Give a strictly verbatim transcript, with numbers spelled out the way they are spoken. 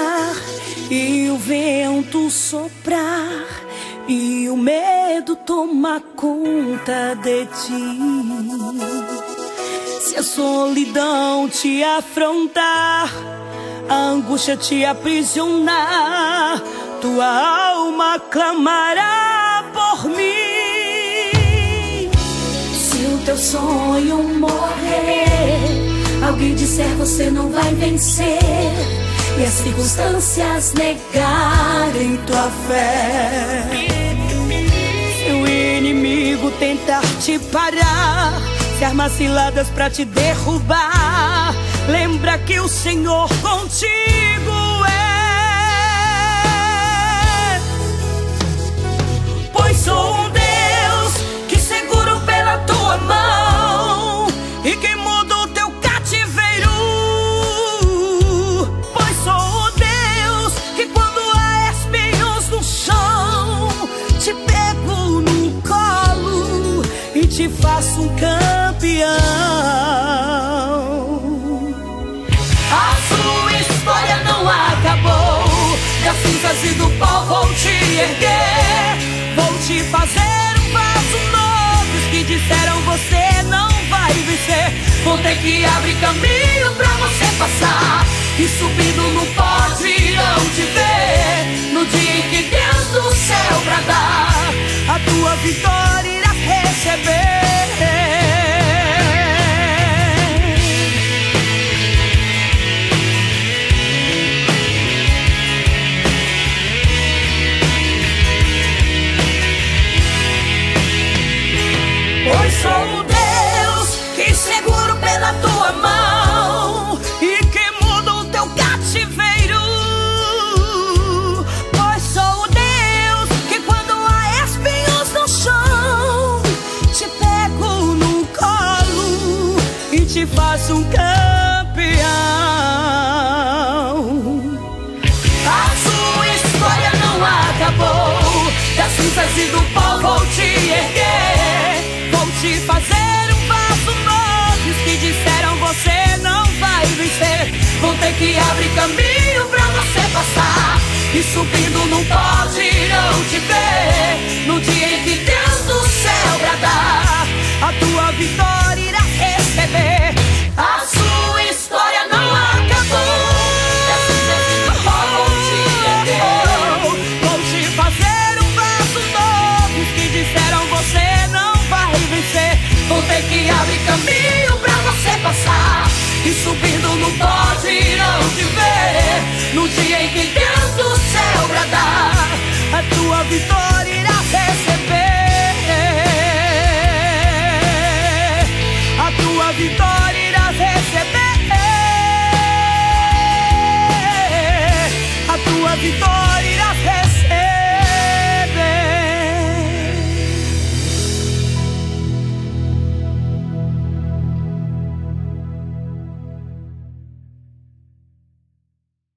mar e o vento soprar e o medo tomar conta de ti. Se a solidão te afrontar, a angústia te aprisionar, tua alma clamará por mim. Se o teu sonho morrer, alguém disser você não vai vencer, e as circunstâncias negarem tua fé, se o inimigo tentar te parar, se armar ciladas pra te derrubar, lembra que o Senhor contigo é. Pois sou um Deus que seguro pela tua mão e que muda o teu cativeiro. Pois sou um Deus que quando há espinhos no chão, te pego no colo e te faço um campeão. A sua história não acabou, das cinzas e do pó vou te erguer, vou te fazer um vaso novo. Os que disseram você não vai vencer, vou ter que abrir caminho pra você passar, e subindo no pó irão te ver, no dia em que Deus do céu bradar, a tua vitória irás receber. Pois sou o Deus que seguro pela tua mão e que muda o teu cativeiro. Pois sou o Deus que quando há espinhos no chão, te pego no colo e te faço um campeão. A sua história não acabou, das cinzas e do pó vou te erguer, vou te fazer um vaso novo. Os que disseram você não vai vencer, vou ter que abrir caminho pra você passar, e subindo num pó irão te ver, no dia em que Deus do céu bradar, a tua vitória irá receber. A sua história não acabou, das cinzas e do pó vou te erguer, vou te fazer um vaso novo. Os que disseram você não vai vencer, vou ter que abrir caminho pra você passar, e subindo no pó irão te ver, no dia em que Deus do céu bradar, a tua vitória irá receber, a tua vitória irá receber, a tua vitória.